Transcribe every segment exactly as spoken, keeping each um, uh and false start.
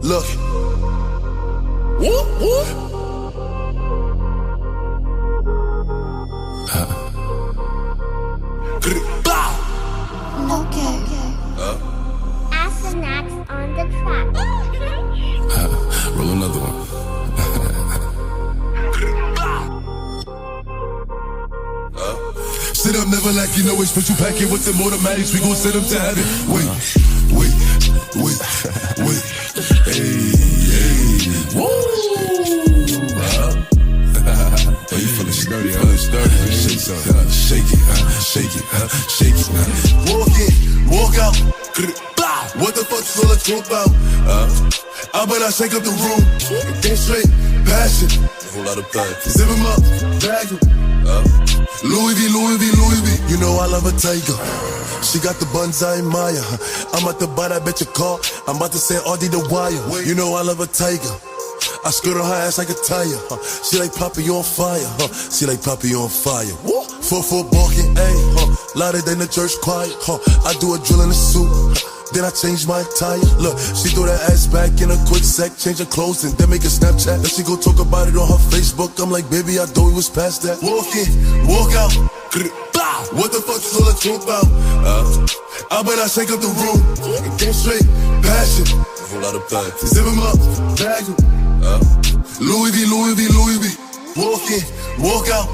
Look. Whoop, whoop. Okay. Uh. Astronauts on the track. Roll another one. uh. Sit up, never like you know it's special packet with them automatics. We gon' send them to heaven. Wait, wait, wait, wait. Hey, hey, woo. Oh, you feeling sturdy, huh? Feeling sturdy. Shake something. Uh, shake it, uh, shake it, uh, shake it. Uh. Walk in, walk out. What the fuck is all the talk about? Uh, I bet I shake up the room. Get straight, passion. A whole lot of passion. Zip him up, drag him. Uh, Louis V, Louis V, Louis V. You know I love a tiger. She got the buns I admire. I'm at the butt, I bet your car. I'm about to say Audie the Wire. You know I love a tiger. I skirt on her ass like a tire. Huh. She like Poppy on fire. Huh. She like Poppy on fire. Woo. Four foot walking, ayy. Huh. Louder than the church choir. Huh. I do a drill in the suit. Then I change my attire. Look, she threw that ass back in a quick sec, change her clothes and then make a Snapchat. Then she go talk about it on her Facebook. I'm like, baby, I thought we was past that. Walk in, walk out. What the fuck is all the talk about? Uh, I bet I shake up the room. Get straight, passion. A whole lot of passion. Zip him up, drag him. Uh, Louis V, Louis V, Louis V. Walk in, walk out.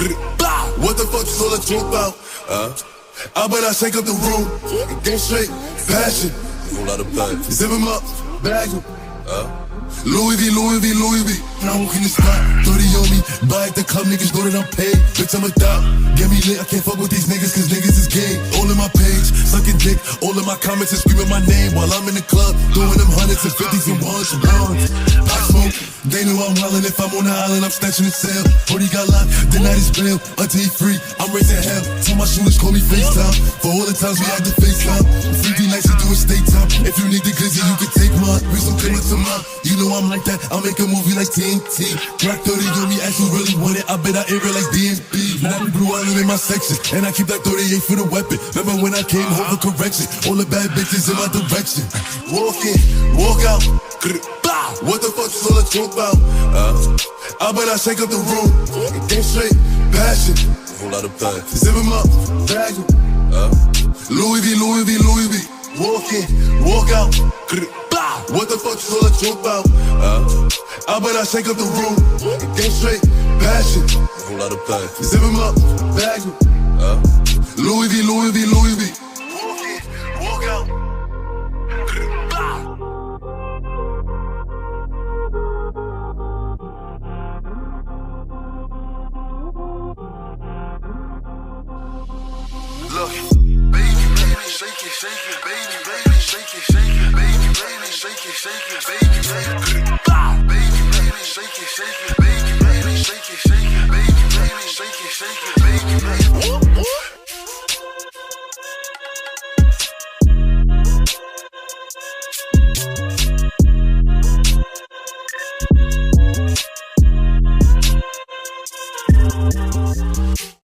What the fuck is all the talk about? Uh, I bet I shake up the room. Get straight, passion. A whole lot of passion. Zip him up, bag him. Uh, Louis V, Louis V, Louis V. When I walk in the spot, thirty on me. Buy at the club, niggas know that I'm paid. Bitch, I'm a dog. Get me lit, I can't fuck with these niggas, cause niggas is gay. All in my page, sucking dick. All in my comments and screaming my name while I'm in the club. Doing them hundreds and fifties and ones and ones. I smoke, they know I'm wildin'. If I'm on the island, I'm snatching the cell. Brody got locked, then that is bail. Until he free, I'm raising hell. Tell my shooters, call me FaceTime. For all the times we had to FaceTime. Free D nights to do a state time. If you need the glizzy, you can take mine. Bring some clear to mine. You know I'm like that, I'll make a movie like T N T. Black thirty on me, actually really want it. I bet I air it like D N B. Now we Blue Island in my section, and I keep that thirty-eight for the weapon. Remember when I came home for correction? All the bad bitches in my direction. Walk in, walk out. What the fuck is all the talk about? Uh, I bet I shake up the room. Get straight, passion. A whole lot of passion. Zip him up, drag him. Uh, Louis V, Louis V, Louis V. Walk in, walk out. What the fuck is all the talk about? Uh, I bet I shake up the room. Get straight, passion. A whole lot of passion. Zip him up, bag him. Uh, Louis V, Louis V, Louis V. Walk in, walk out. Look, baby, baby, shake it, shake it, baby, baby, shake it, shake it, baby, baby, shake it, shake it, baby, baby, baby, baby, shake it, shake it, baby, baby, shake it, shake it, baby, baby, shake it, shake it, baby, baby.